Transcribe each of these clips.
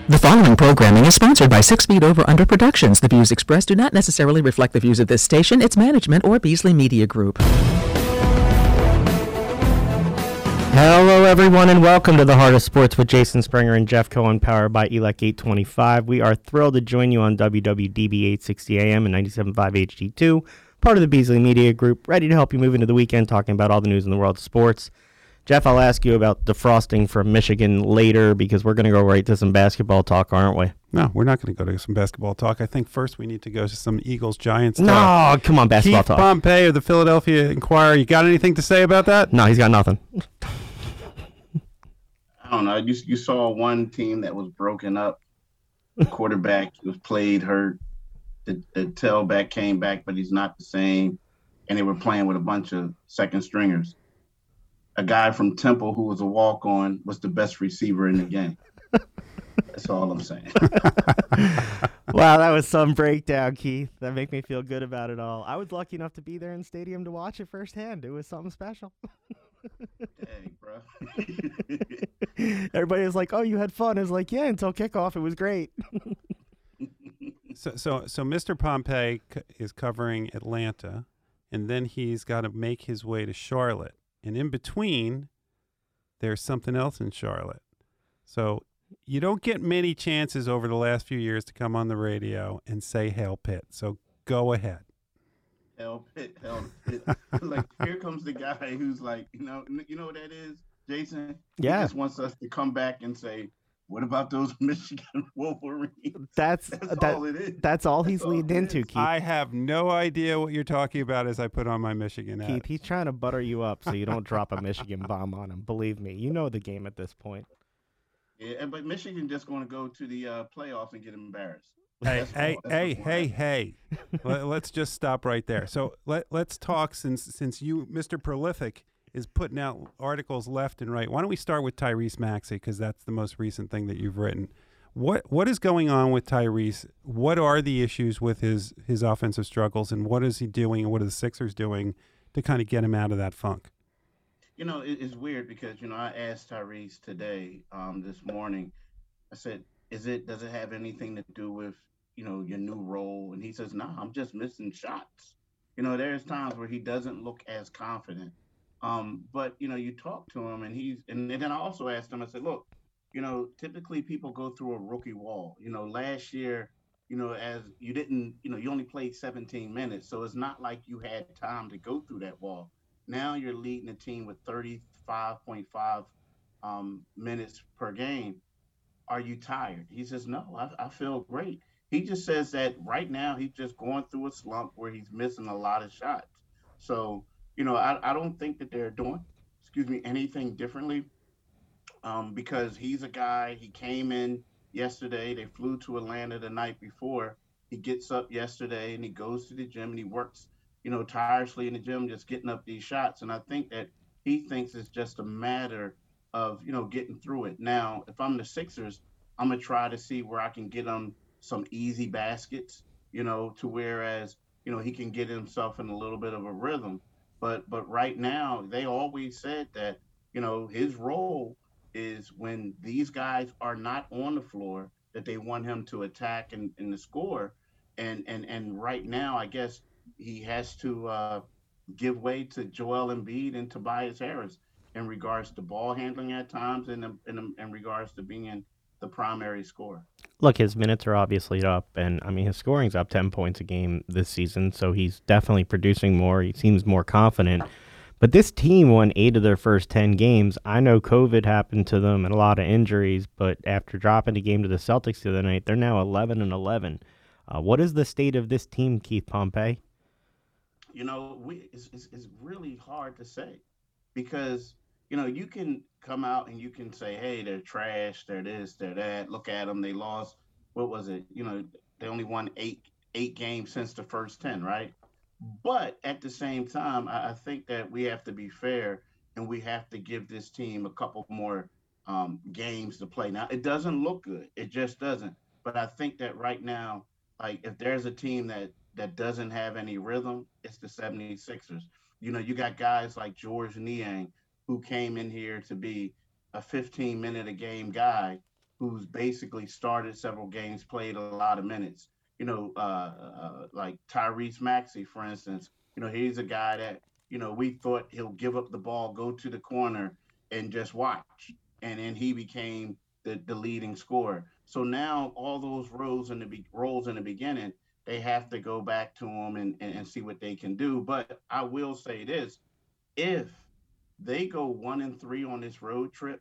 The following programming is sponsored by 6 Feet Over Under Productions. The views expressed do not necessarily reflect the views of this station, its management, or Beasley Media Group. Hello, everyone, and welcome to the Heart of Sports with Jason Springer and Jeff Cohen, powered by ELEC 825. We are thrilled to join you on WWDB 860 AM and 97.5 HD2, part of the Beasley Media Group, ready to help you move into the weekend talking about all the news in the world of sports. Jeff, I'll ask you about defrosting from Michigan later because we're going to go right to some basketball talk, aren't we? No, we're not going to go to some basketball talk. I think first we need to go to some Eagles-Giants talk. No, come on, basketball Keith talk. Pompey of the Philadelphia Inquirer, you got anything to say about that? No, he's got nothing. I don't know. You saw one team that was broken up. The quarterback was played hurt. The tailback came back, but he's not the same. And they were playing with a bunch of second stringers. A guy from Temple who was a walk-on was the best receiver in the game. That's all I'm saying. Wow, that was some breakdown, Keith. That make me feel good about it all. I was lucky enough to be there in the stadium to watch it firsthand. It was something special. Dang, bro. Everybody was like, "Oh, you had fun." I was like, "Yeah," until kickoff. It was great. So Mr. Pompey is covering Atlanta, and then he's got to make his way to Charlotte. And in between, there's something else in Charlotte. So you don't get many chances over the last few years to come on the radio and say Hail Pitt. So go ahead. Hell Pitt. Like, here comes the guy who's like, you know what that is, Jason? Yeah. He just wants us to come back and say, what about those Michigan Wolverines? That's all it is. That's all he's leaned into, Keith. I have no idea what you're talking about as I put on my Michigan hat. Keith, he's trying to butter you up so you don't drop a Michigan bomb on him. Believe me, you know the game at this point. Yeah, but Michigan just going to go to the playoffs and get embarrassed. Hey. Let's just stop right there. So let's talk since you, Mr. Prolific, is putting out articles left and right. Why don't we start with Tyrese Maxey, because that's the most recent thing that you've written. What is going on with Tyrese? What are the issues with his offensive struggles, and what is he doing, and what are the Sixers doing to kind of get him out of that funk? You know, it's weird because, I asked Tyrese today, this morning, I said, does it have anything to do with, your new role? And he says, no, I'm just missing shots. There's times where he doesn't look as confident. But, you talk to him and then I also asked him, I said, look, typically people go through a rookie wall. Last year, as you didn't, you only played 17 minutes. So it's not like you had time to go through that wall. Now you're leading a team with 35.5 minutes per game. Are you tired? He says, no, I feel great. He just says that right now he's just going through a slump where he's missing a lot of shots. So, I don't think that they're doing, anything differently because he's a guy, he came in yesterday, they flew to Atlanta the night before. He gets up yesterday and he goes to the gym and he works tirelessly in the gym, just getting up these shots. And I think that he thinks it's just a matter of, getting through it. Now, if I'm the Sixers, I'm going to try to see where I can get him some easy baskets, to whereas, he can get himself in a little bit of a rhythm. But right now, they always said that, his role is when these guys are not on the floor, that they want him to attack and to score. And right now, I guess, he has to give way to Joel Embiid and Tobias Harris in regards to ball handling at times and in regards to being the primary scorer. Look, his minutes are obviously up, and his scoring's up 10 points a game this season, so he's definitely producing more. He seems more confident. But this team won 8 of their first 10 games. I know COVID happened to them and a lot of injuries, but after dropping the game to the Celtics the other night, they're now 11-11. What is the state of this team, Keith Pompey? It's really hard to say because, you can come out and you can say, hey, they're trash, they're this, they're that. Look at them. They lost, what was it? They only won eight games since the first 10, right? But at the same time, I think that we have to be fair and we have to give this team a couple more games to play. Now, it doesn't look good. It just doesn't. But I think that right now, like if there's a team that doesn't have any rhythm, it's the 76ers. You got guys like George Niang, who came in here to be a 15-minute-a-game guy, who's basically started several games, played a lot of minutes. Like Tyrese Maxey, for instance. He's a guy that we thought he'll give up the ball, go to the corner, and just watch, and then he became the leading scorer. So now all those roles in the beginning, they have to go back to him and see what they can do. But I will say this: if they go 1-3 on this road trip,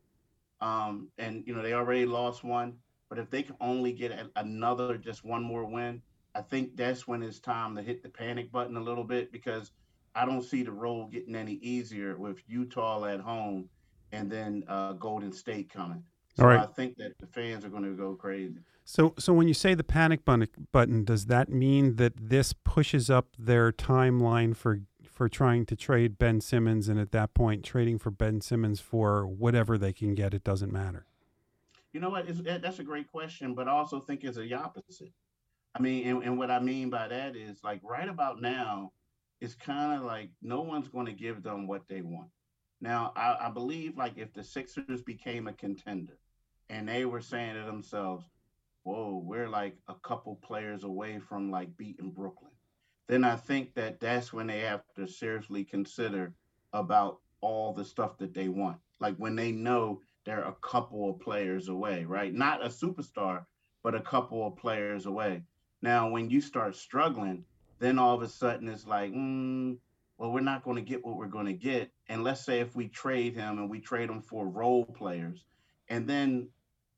and they already lost one, but if they can only get another, just one more win, I think that's when it's time to hit the panic button a little bit, because I don't see the road getting any easier with Utah at home and then Golden State coming. All So right. I think that the fans are going to go crazy. So when you say the panic button, does that mean that this pushes up their timeline for trying to trade Ben Simmons, and at that point trading for Ben Simmons for whatever they can get? It doesn't matter. You know what? That's a great question, but I also think it's the opposite. I mean, and what I mean by that is, like, right about now, it's kind of like no one's going to give them what they want. Now, I believe, like, if the Sixers became a contender and they were saying to themselves, whoa, we're like a couple players away from like beating Brooklyn, then I think that that's when they have to seriously consider about all the stuff that they want. Like when they know they're a couple of players away, right? Not a superstar, but a couple of players away. Now, when you start struggling, then all of a sudden it's like, well, we're not going to get what we're going to get. And let's say if we trade him and we trade him for role players, and then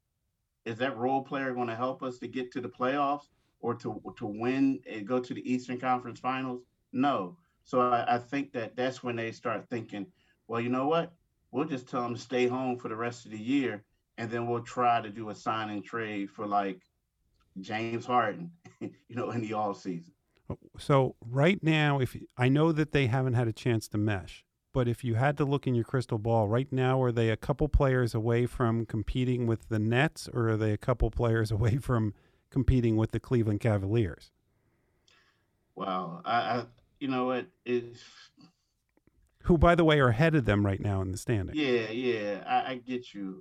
is that role player going to help us to get to the playoffs or to win and go to the Eastern Conference Finals? No. So I think that that's when they start thinking, well, you know what? We'll just tell them to stay home for the rest of the year, and then we'll try to do a sign and trade for like James Harden, in the off season. So right now, if I know that they haven't had a chance to mesh, but if you had to look in your crystal ball right now, are they a couple players away from competing with the Nets, or are they a couple players away from competing with the Cleveland Cavaliers? Wow, I you know what is Who, by the way, are ahead of them right now in the standings? yeah, I get you.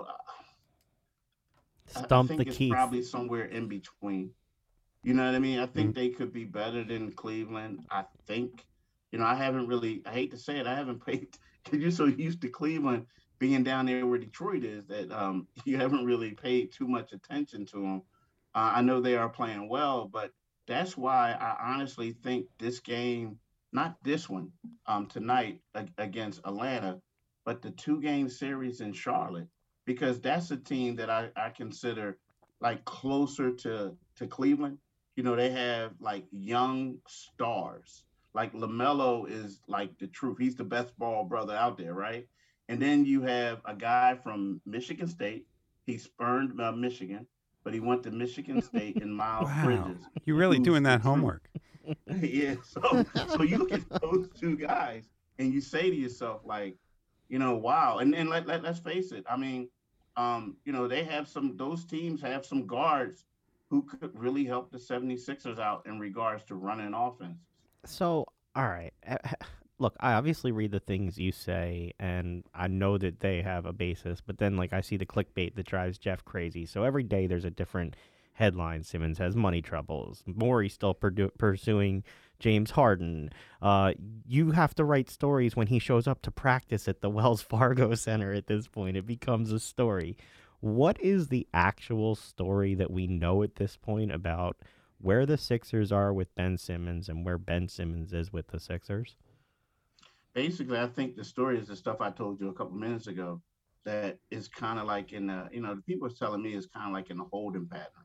I Stump the think it's Keith. probably somewhere in between. You know what I mean? I Mm. think they could be better than Cleveland. I think, I haven't really, I hate to say it, I haven't paid, because you're so used to Cleveland being down there where Detroit is, that you haven't really paid too much attention to them. I know they are playing well, but that's why I honestly think this game, not this one tonight against Atlanta, but the 2 game series in Charlotte, because that's a team that I consider like closer to Cleveland. They have like young stars. Like LaMelo is like the truth. He's the best ball brother out there, right? And then you have a guy from Michigan State. He spurned Michigan, but he went to Michigan State and Miles Wow, Bridges, you're really who's doing the that truth. homework. Yeah. So you look at those 2 guys and you say to yourself, like, wow. And let's face it. I mean, they have those teams have some guards who could really help the 76ers out in regards to running offense. So, all right. Look, I obviously read the things you say, and I know that they have a basis, but then, like, I see the clickbait that drives Jeff crazy. So every day there's a different headline. Simmons has money troubles. Morey's still pursuing James Harden. You have to write stories when he shows up to practice at the Wells Fargo Center at this point. It becomes a story. What is the actual story that we know at this point about where the Sixers are with Ben Simmons and where Ben Simmons is with the Sixers? Basically, I think the story is the stuff I told you a couple minutes ago. That is kind of like the people are telling me it's kind of like in a holding pattern.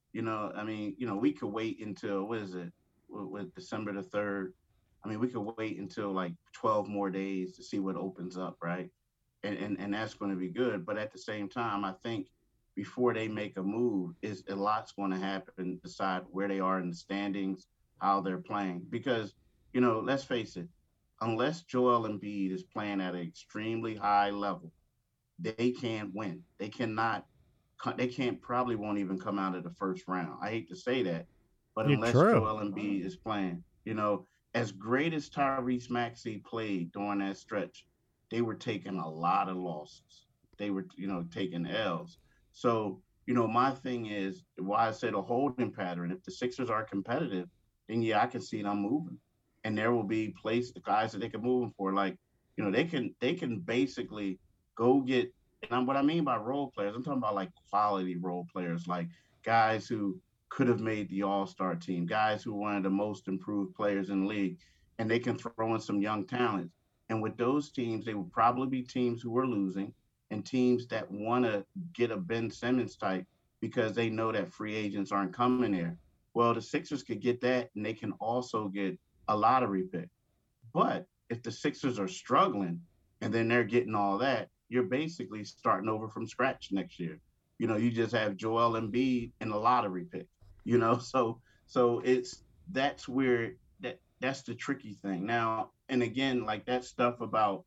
I mean, we could wait until, what is it, with December the 3rd. I mean, we could wait until like 12 more days to see what opens up, right? And that's going to be good. But at the same time, I think before they make a move, is a lot's going to happen. Decide where they are in the standings, how they're playing, because let's face it, unless Joel Embiid is playing at an extremely high level, they can't win. They cannot. They can't, probably won't even come out of the first round. I hate to say that, but You're unless true. Joel Embiid is playing, as great as Tyrese Maxey played during that stretch, they were taking a lot of losses. They were, taking L's. So, my thing is why I said a holding pattern. If the Sixers are competitive, then yeah, I can see them moving. And there will be guys that they can move them for. Like, they can basically go get, what I mean by role players, I'm talking about like quality role players, like guys who could have made the all-star team, guys who are one of the most improved players in the league, and they can throw in some young talents. And with those teams, they will probably be teams who are losing and teams that want to get a Ben Simmons type because they know that free agents aren't coming there. Well, the Sixers could get that, and they can also get a lottery pick. But if the Sixers are struggling and then they're getting all that, you're basically starting over from scratch next year. You just have Joel Embiid and a lottery pick. So that's where that's the tricky thing. Now, and again, like that stuff about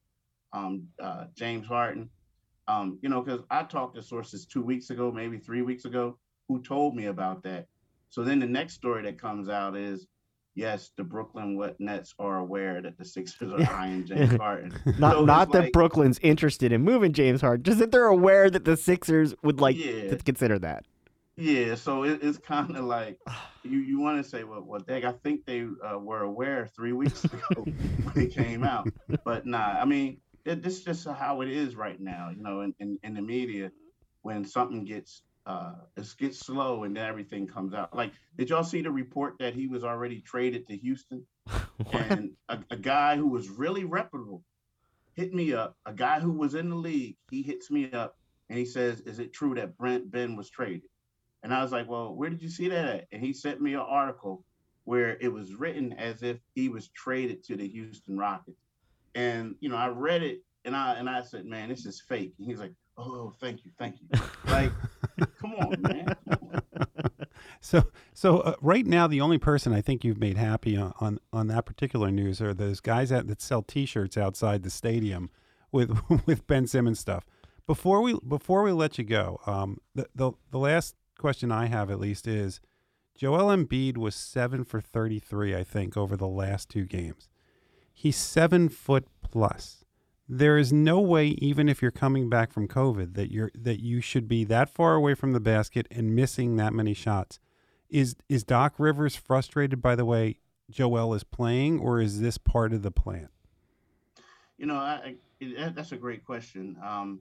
James Harden, because I talked to sources 2 weeks ago, maybe 3 weeks ago, who told me about that. So then the next story that comes out is, yes, the Brooklyn Nets are aware that the Sixers are eyeing James Harden. Not that Brooklyn's interested in moving James Harden, just that they're aware that the Sixers would like to consider that. Yeah, so it's kind of like you want to say, well, Dag, I think they were aware 3 weeks ago when it came out, but nah. I mean, this is just how it is right now. In the media, when something gets slow and then everything comes out. Like, did y'all see the report that he was already traded to Houston? And a guy who was really reputable hit me up. A guy who was in the league, he hits me up and he says, "Is it true that Ben was traded?" And I was like, "Well, where did you see that at?" And he sent me an article where it was written as if he was traded to the Houston Rockets. And I read it and I said, "Man, this is fake." And he's like, "Oh, thank you." Like, come on, man. So right now, the only person I think you've made happy on that particular news are those guys that sell T-shirts outside the stadium with Ben Simmons stuff. Before we let you go, the last question I have at least is, Joel Embiid was 7 for 33, I think, over the last 2 games. He's 7 foot plus. There is no way, even if you're coming back from COVID, that you should be that far away from the basket and missing that many shots. Is Doc Rivers frustrated by the way Joel is playing, or is this part of the plan? That's a great question.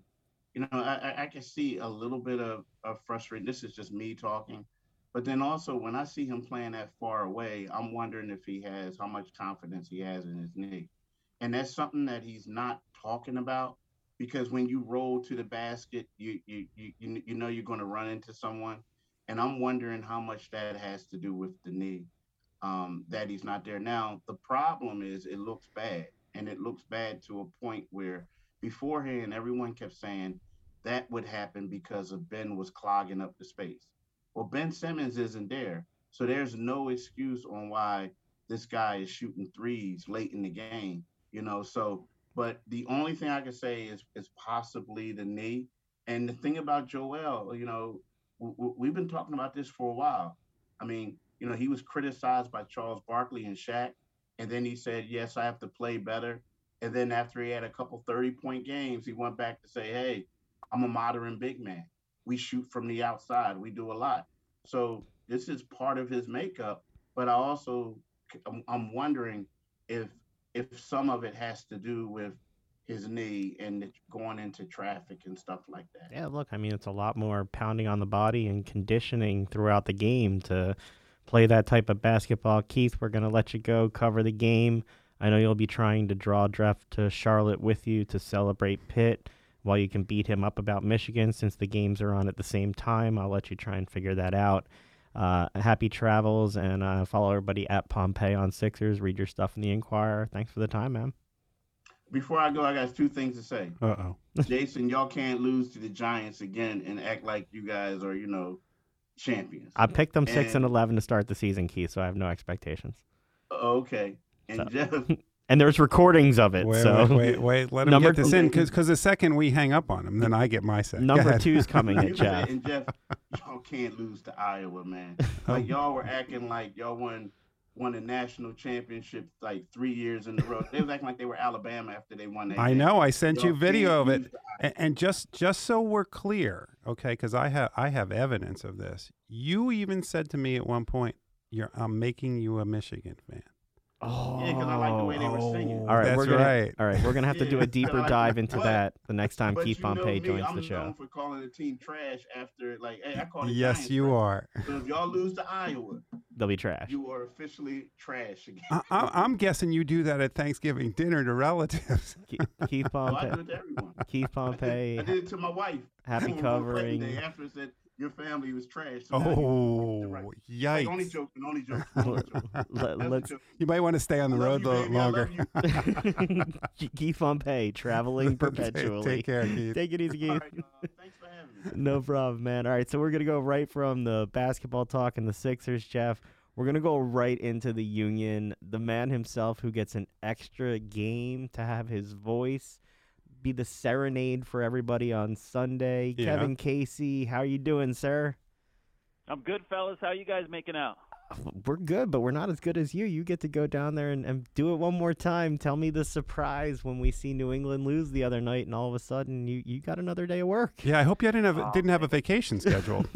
I can see a little bit of frustration. This is just me talking. But then also, when I see him playing that far away, I'm wondering how much confidence he has in his knee. And that's something that he's not talking about, because when you roll to the basket, you know you're going to run into someone. And I'm wondering how much that has to do with the knee, that he's not there. Now, the problem is it looks bad. And it looks bad to a point where beforehand, everyone kept saying that would happen because of Ben was clogging up the space. Well, Ben Simmons isn't there. So there's no excuse on why this guy is shooting threes late in the game, but the only thing I can say is possibly the knee. And the thing about Joel, we've been talking about this for a while. I mean, he was criticized by Charles Barkley and Shaq. And then he said, yes, I have to play better. And then after he had a couple 30-point games, he went back to say, hey, I'm a modern big man. We shoot from the outside. We do a lot. So this is part of his makeup. But I'm wondering if some of it has to do with his knee and going into traffic and stuff like that. Yeah, look, I mean, it's a lot more pounding on the body and conditioning throughout the game to play that type of basketball. Keith, we're going to let you go, cover the game. I know you'll be trying to draw Jeff to Charlotte with you to celebrate Pitt while you can beat him up about Michigan, since the games are on at the same time. I'll let you try and figure that out. Happy travels, and follow everybody at Pompeii on Sixers. Read your stuff in the Inquirer. Thanks for the time, man. Before I go, I got 2 things to say. Uh-oh. Jason, y'all can't lose to the Giants again and act like you guys are, champions. I picked them 6-11 to start the season, Keith, so I have no expectations. Okay. And Jeff... And there's recordings of it. Wait. Let him get this in, because the second we hang up on him, then I get my say. Number 2's coming at Jeff. And Jeff, y'all can't lose to Iowa, man. Like, y'all were acting like y'all won won a national championship like 3 years in a row. They was acting like they were Alabama after they won that I game. know. I sent you Y'all video can't of it, use the and just so we're clear, okay? Because I have evidence of this. You even said to me at one point, I'm making you a Michigan fan." Oh, Yeah, because I like the way they were singing. All right, That's All right, we're gonna have to do a Yeah, deeper like, dive into but- that the next time But Keith you know Pompey me, joins I'm the show. known for calling the team trash after, like, hey, I call the Yes, Giants you trash. are. So if y'all lose to Iowa, They'll be trash. you are officially trash again. I'm guessing you do that at Thanksgiving dinner to relatives. Keith So I do Pompey. it to everyone. Keith Pompey. I did it to my wife. Happy on covering. Pregnant Day after it said your family was trash. So now you Oh, get it right. yikes! Like, only joking, only joking. Only joking. That's a Let's joke. You might want to stay on the I love road you, a little baby, I love longer. you. Keith Pompey traveling perpetually. Take care, Keith. Take it easy, Keith. All right, thanks for having me. No problem, man. All right, so we're going to go right from the basketball talk and the Sixers, Jeff. We're going to go right into the Union. The man himself who gets an extra game to have his voice be the serenade for everybody on Sunday. Yeah. Kevin Casey, how are you doing, sir? I'm good, fellas. How you guys making out? We're good, but we're not as good as you. You get to go down there and do it one more time. Tell me the surprise when we see New England lose the other night, and all of a sudden you got another day of work. Yeah, I hope you didn't have a vacation scheduled.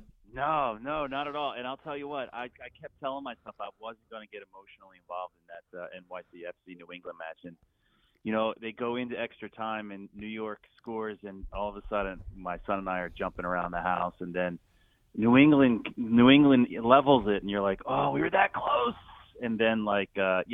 No, not at all. And I'll tell you what, I kept telling myself I wasn't going to get emotionally involved in that NYCFC New England match. And, you know, they go into extra time, and New York scores, and all of a sudden my son and I are jumping around the house, and then New England levels it, and you're like, oh, we were that close. And then, like,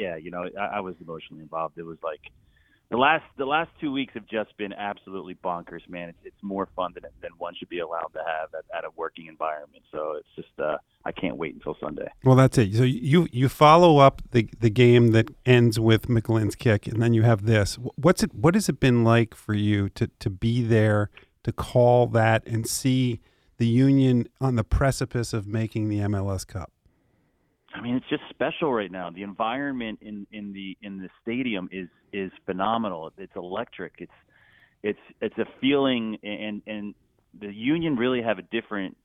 I was emotionally involved. It was like the last 2 weeks have just been absolutely bonkers, man. It's more fun than one should be allowed to have at a working environment. So it's just I can't wait until Sunday. Well, that's it. So you follow up the game that ends with McGlynn's kick, and then you have this. What has it been like for you to be there, to call that, and see the Union on the precipice of making the MLS Cup? I mean, it's just special right now. The environment in the stadium is phenomenal. It's electric. It's a feeling, and the Union really have a different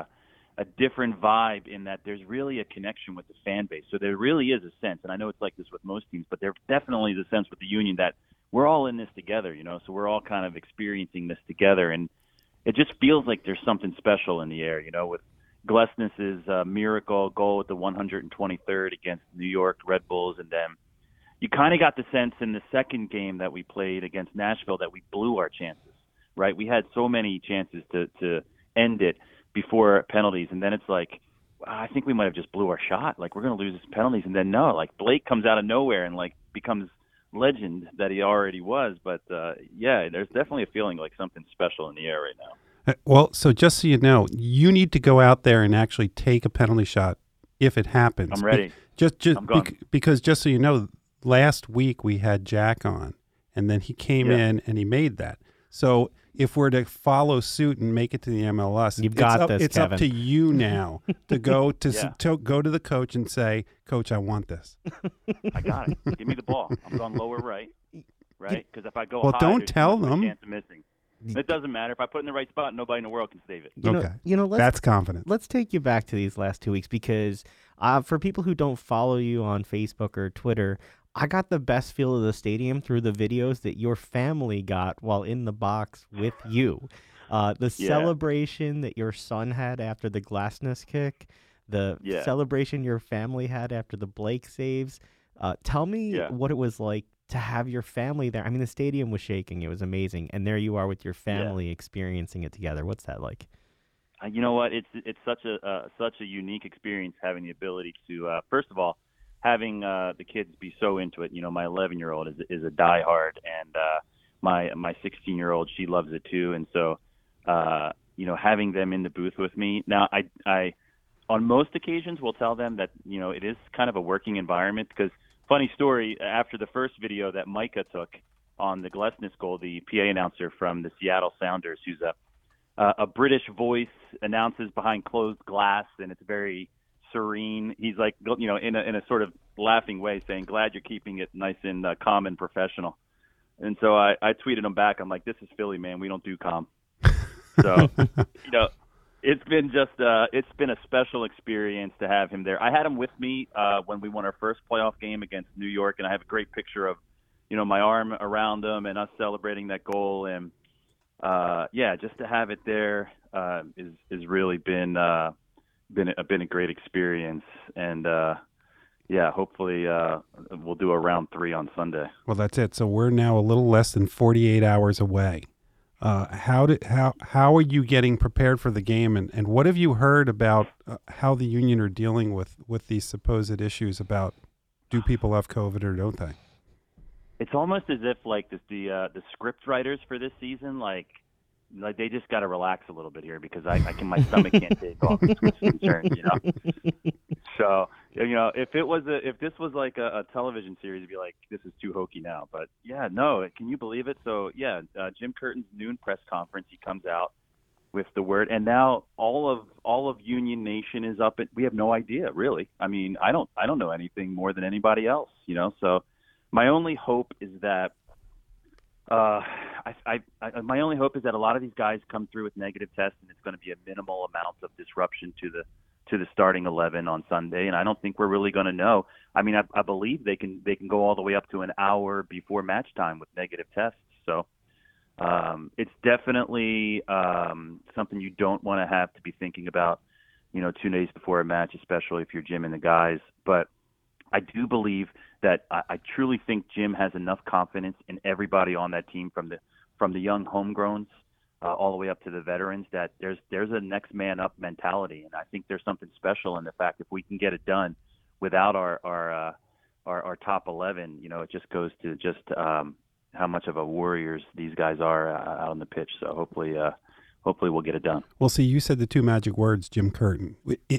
vibe in that there's really a connection with the fan base. So there really is a sense, and I know it's like this with most teams, but there definitely is a sense with the Union that we're all in this together. You know, so we're all kind of experiencing this together, and it just feels like there's something special in the air. You know, with Glesnes's miracle goal at the 123rd against New York Red Bulls, and then you kind of got the sense in the second game that we played against Nashville that we blew our chances, right? We had so many chances to end it before penalties, and then it's like, I think we might have just blew our shot. Like, we're going to lose these penalties, and then no, like Blake comes out of nowhere and like becomes legend that he already was. But yeah, there's definitely a feeling like something special in the air right now. Well, so just so you know, you need to go out there and actually take a penalty shot if it happens. I'm ready. Because just so you know, last week we had Jack on, and then he came in and he made that. So if we're to follow suit and make it to the MLS, it's Kevin. up to you now to go to go to the coach and say, "Coach, I want this." I got it. Give me the ball. I'm going lower right? Because if I go well, high, don't there's tell too much them. chance of missing. It doesn't matter. If I put it in the right spot, nobody in the world can save it. That's confident. Let's take you back to these last 2 weeks because for people who don't follow you on Facebook or Twitter, I got the best feel of the stadium through the videos that your family got while in the box with you. The celebration that your son had after the Glasnes kick, the celebration your family had after the Blake saves. Tell me what it was like to have your family there. I mean, the stadium was shaking. It was amazing. And there you are with your family experiencing it together. What's that like? You know what? It's such a unique experience having the ability to, first of all, having the kids be so into it. You know, my 11-year-old is a diehard, and my 16-year-old, she loves it too. And so, you know, having them in the booth with me. Now, I on most occasions will tell them that, you know, it is kind of a working environment because, funny story, after the first video that Micah took on the Glesnes goal, the PA announcer from the Seattle Sounders, who's a British voice, announces behind closed glass, and it's very serene. He's like, you know, in a sort of laughing way saying, glad you're keeping it nice and calm and professional. And so I tweeted him back. I'm like, this is Philly, man. We don't do calm. So, you know, It's been it's been a special experience to have him there. I had him with me when we won our first playoff game against New York, and I have a great picture of, my arm around him and us celebrating that goal. And just to have it there is really been a great experience. And hopefully we'll do a round 3 on Sunday. Well, that's it. So we're now a little less than 48 hours away. How are you getting prepared for the game, and what have you heard about how the Union are dealing with these supposed issues about do people have COVID or don't they? It's almost as if the script writers for this season like they just got to relax a little bit here because my stomach can't take all this concern, So if this was like a television series, it'd be like, this is too hokey now. But can you believe it? So Jim Curtin's noon press conference, he comes out with the word, and now all of Union Nation is up. We have no idea, really. I mean, I don't know anything more than anybody else, So my only hope is that my only hope is that a lot of these guys come through with negative tests, and it's going to be a minimal amount of disruption to the starting 11 on Sunday, and I don't think we're really going to know. I mean, I believe they can go all the way up to an hour before match time with negative tests. So it's definitely something you don't want to have to be thinking about, 2 days before a match, especially if you're Jim and the guys. But I do believe that I truly think Jim has enough confidence in everybody on that team, from the young homegrowns all the way up to the veterans, that there's a next man up mentality, and I think there's something special in the fact if we can get it done without our top 11, it just goes to how much of a warriors these guys are out on the pitch. So hopefully we'll get it done. Well, see, you said the 2 magic words, Jim Curtin.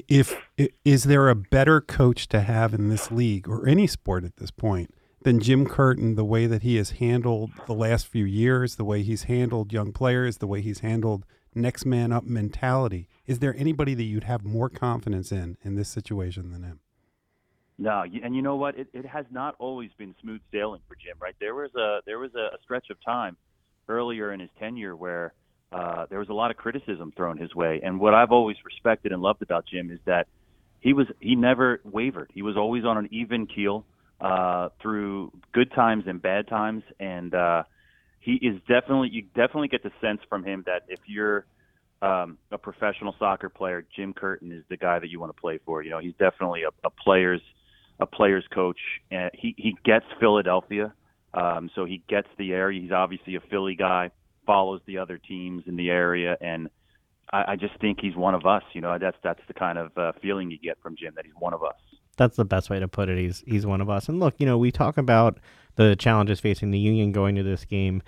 Is there a better coach to have in this league or any sport at this point than Jim Curtin, the way that he has handled the last few years, the way he's handled young players, the way he's handled next man up mentality? Is there anybody that you'd have more confidence in this situation than him? No, and you know what? It has not always been smooth sailing for Jim, right? There was a stretch of time earlier in his tenure where there was a lot of criticism thrown his way. And what I've always respected and loved about Jim is that he never wavered. He was always on an even keel through good times and bad times. And you definitely get the sense from him that if you're a professional soccer player, Jim Curtin is the guy that you want to play for. He's definitely a player's coach. And he gets Philadelphia. So he gets the area. He's obviously a Philly guy, follows the other teams in the area, and I just think he's one of us. That's the kind of feeling you get from Jim, that he's one of us. That's the best way to put it. He's one of us. And look, we talk about the challenges facing the Union going to this game.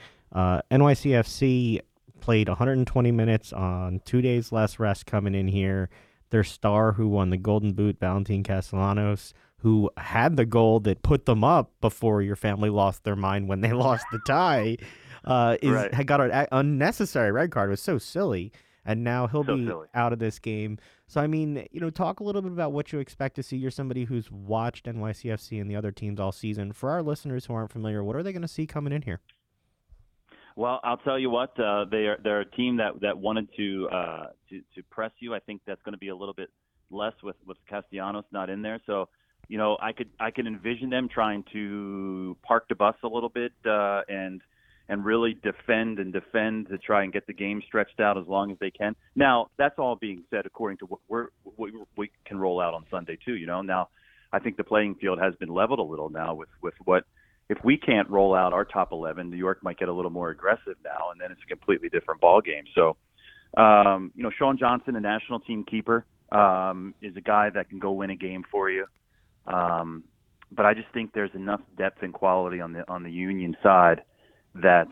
NYCFC played 120 minutes on 2 days less rest coming in here. Their star, who won the Golden Boot, Valentin Castellanos, who had the goal that put them up before your family lost their mind when they lost the tie, had got an unnecessary red card. It was so silly. And now he'll be out of this game. So, I mean, talk a little bit about what you expect to see. You're somebody who's watched NYCFC and the other teams all season. For our listeners who aren't familiar, what are they going to see coming in here? Well, I'll tell you what, they're a team that wanted to press you. I think that's going to be a little bit less with Castellanos not in there. So, I could envision them trying to park the bus a little bit and really defend to try and get the game stretched out as long as they can. Now, that's all being said according to what we can roll out on Sunday too. Now I think the playing field has been leveled a little now with what. If we can't roll out our top 11, New York might get a little more aggressive now, and then it's a completely different ball game. So, Sean Johnson, the national team keeper, is a guy that can go win a game for you. But I just think there's enough depth and quality on the Union side that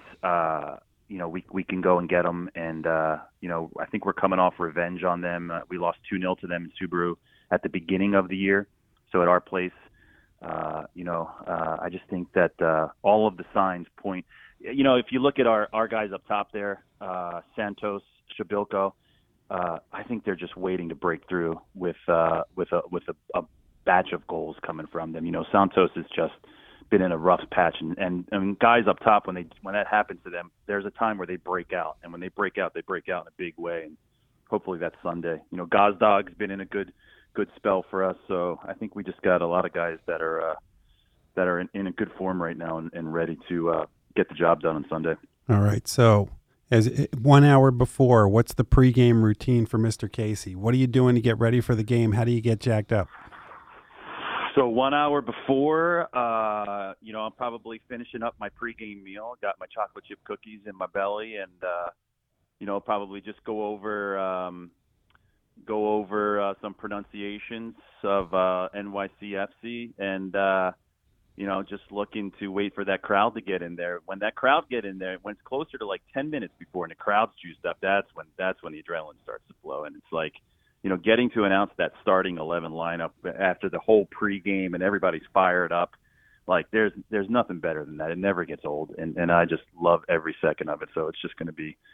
we can go and get them. And I think we're coming off revenge on them. We lost 2-0 to them in Subaru at the beginning of the year, so at our place. I just think that all of the signs point. If you look at our guys up top there, Santos, Shabilko, I think they're just waiting to break through with a batch of goals coming from them. Santos has just been in a rough patch, and guys up top, when that happens to them, there's a time where they break out, and when they break out in a big way. And hopefully that's Sunday. You know, Gozdog's been in a good spell for us, so I think we just got a lot of guys that are in a good form right now and ready to get the job done on Sunday. All right. So, as 1 hour before, what's the pregame routine for Mr. Casey? What are you doing to get ready for the game? How do you get jacked up? So 1 hour before, I'm probably finishing up my pregame meal. Got my chocolate chip cookies in my belly, and probably just go over some pronunciations of NYCFC, and just looking to wait for that crowd to get in there. When that crowd get in there, when it's closer to like 10 minutes before and the crowd's juiced up, that's when the adrenaline starts to flow, and it's like, getting to announce that starting 11 lineup after the whole pregame and everybody's fired up, like there's nothing better than that. It never gets old, and I just love every second of it. So it's just going to be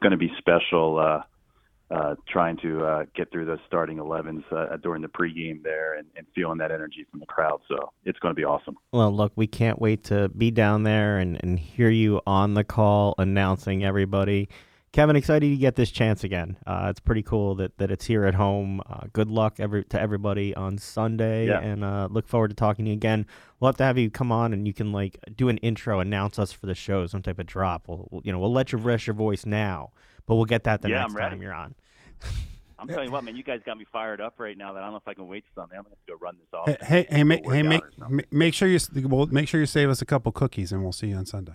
special trying to get through those starting 11s during the pregame there and feeling that energy from the crowd. So it's going to be awesome. Well, look, we can't wait to be down there and hear you on the call announcing everybody. Kevin, excited to get this chance again. It's pretty cool that it's here at home. Good luck to everybody on Sunday, and look forward to talking to you again. We'll have to have you come on, and you can do an intro, announce us for the show, some type of drop. We'll let you rest your voice now, but we'll get that the next time you're on. I'm telling you what, man, you guys got me fired up right now. That I don't know if I can wait till Sunday. I'm going to go run this off. Make sure you save us a couple cookies, and we'll see you on Sunday.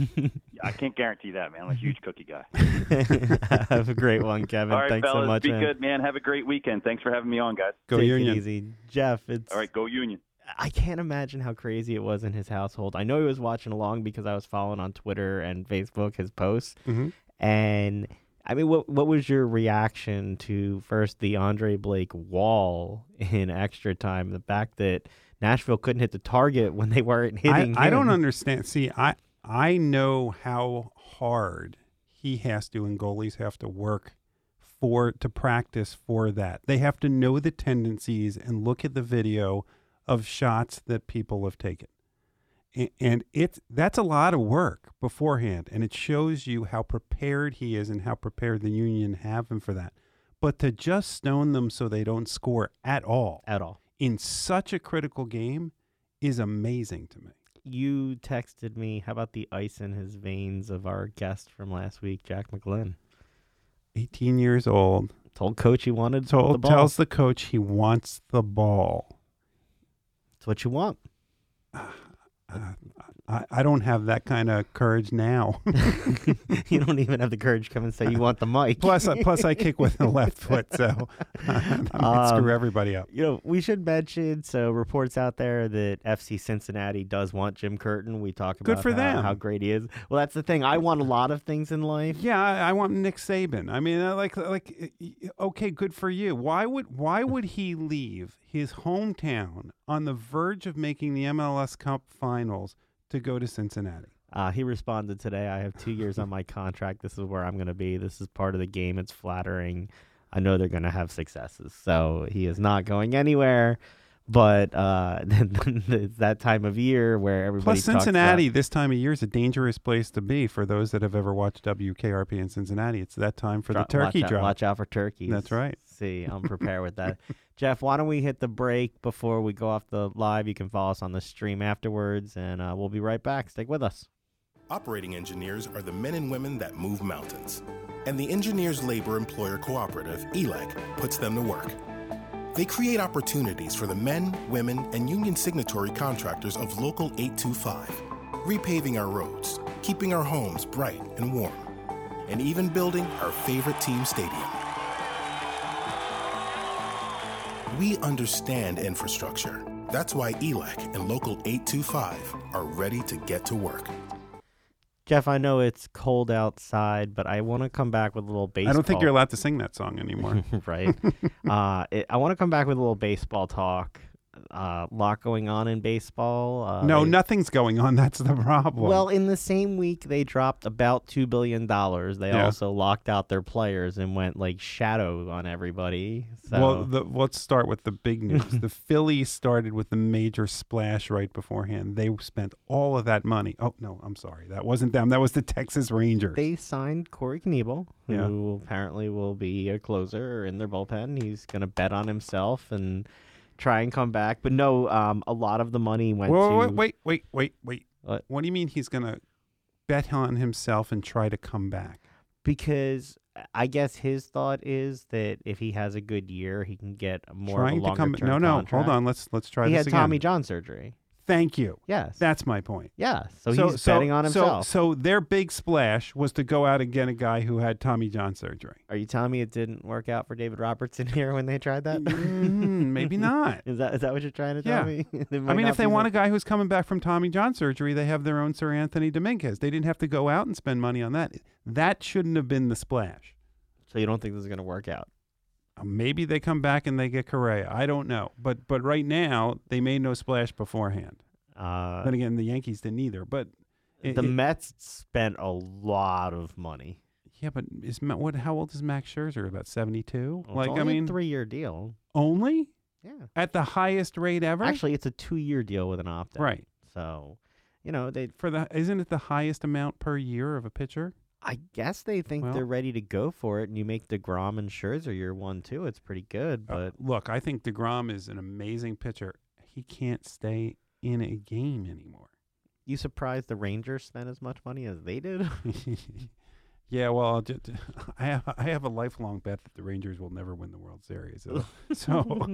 I can't guarantee that, man. I'm a huge cookie guy. Have a great one, Kevin. All right, thanks fellas, so much. Be man. good, man. Have a great weekend. Thanks for having me on, guys. Go Take Union. It easy, Jeff. All right, go Union. I can't imagine how crazy it was in his household. I know he was watching along because I was following on Twitter and Facebook his posts, and. I mean, what was your reaction to first the Andre Blake wall in extra time? The fact that Nashville couldn't hit the target when they weren't hitting. I don't understand. See, I know how hard he has to and goalies have to work to practice for that. They have to know the tendencies and look at the video of shots that people have taken. And that's a lot of work beforehand, and it shows you how prepared he is and how prepared the Union have him for that. But to just stone them so they don't score at all in such a critical game is amazing to me. You texted me, how about the ice in his veins of our guest from last week, Jack McGlynn? 18 years old. Told coach he wanted the ball. Tells the coach he wants the ball. It's what you want. I don't have that kind of courage now. You don't even have the courage to come and say you want the mic. Plus I kick with the left foot, so that might screw everybody up. We should mention, so reports out there that FC Cincinnati does want Jim Curtin. We talk about Good for them. How great he is. Well, that's the thing. I want a lot of things in life. Yeah, I want Nick Saban. I mean, okay, good for you. Why would he leave his hometown on the verge of making the MLS Cup Finals to go to Cincinnati? He responded today, I have 2 years on my contract. This is where I'm going to be. This is part of the game. It's flattering. I know they're going to have successes. So he is not going anywhere. But it's that time of year where everybody Plus, Cincinnati, this time of year, is a dangerous place to be for those that have ever watched WKRP in Cincinnati. It's that time for the turkey drop. Watch out for turkeys. That's right. See, I'm prepared with that. Jeff, why don't we hit the break before we go off the live? You can follow us on the stream afterwards, and we'll be right back. Stick with us. Operating engineers are the men and women that move mountains. And the Engineers Labor Employer Cooperative, ELEC, puts them to work. They create opportunities for the men, women, and union signatory contractors of Local 825, repaving our roads, keeping our homes bright and warm, and even building our favorite team stadium. We understand infrastructure. That's why ELEC and Local 825 are ready to get to work. Jeff, I know it's cold outside, but I want to come back with a little baseball. I don't think you're allowed to sing that song anymore. Right. I want to come back with a little baseball talk. lot going on in baseball. No, They- nothing's going on. That's the problem. Well, in the same week, they dropped about $2 billion. They Yeah. also locked out their players and went like shadow on everybody. So let's start with the big news. The Phillies started with the major splash right beforehand. They spent all of that money. Oh, no, I'm sorry. That wasn't them. That was the Texas Rangers. they signed Corey Knebel, Yeah. who apparently will be a closer in their bullpen. He's going to bet on himself and try and come back. But no, a lot of the money went Whoa, to... wait. What do you mean he's going to bet on himself and try to come back? Because I guess his thought is that if he has a good year, he can get more Trying of a to come. longer-term No, contract. hold on. Let's try He this had again. Tommy John surgery. Thank you. Yes. That's my point. Yeah. So he's betting on himself. So their big splash was to go out and get a guy who had Tommy John surgery. Are you telling me it didn't work out for David Robertson here when they tried that? Maybe not. Is that what you're trying to tell Yeah. me? I mean, if they want a guy who's coming back from Tommy John surgery, they have their own Sir Anthony Dominguez. They didn't have to go out and spend money on that. That shouldn't have been the splash. So you don't think this is going to work out? Maybe they come back and they get Correa. I don't know. But right now, they made no splash beforehand. Then again, the Yankees didn't either. But The Mets spent a lot of money. yeah, but how old is Max Scherzer? About 72? Well, it's only a 3-year deal. only Yeah. at the highest rate ever. Actually, it's a 2-year deal with an opt-out. right. So, they. Isn't it the highest amount per year of a pitcher? I guess they think Well- they're ready to go for it, and you make DeGrom and Scherzer year 1 too. It's pretty good, but Look, I think DeGrom is an amazing pitcher. He can't stay in a game anymore. you surprised the Rangers spent as much money as they did? Yeah, well, I have a lifelong bet that the Rangers will never win the World Series. So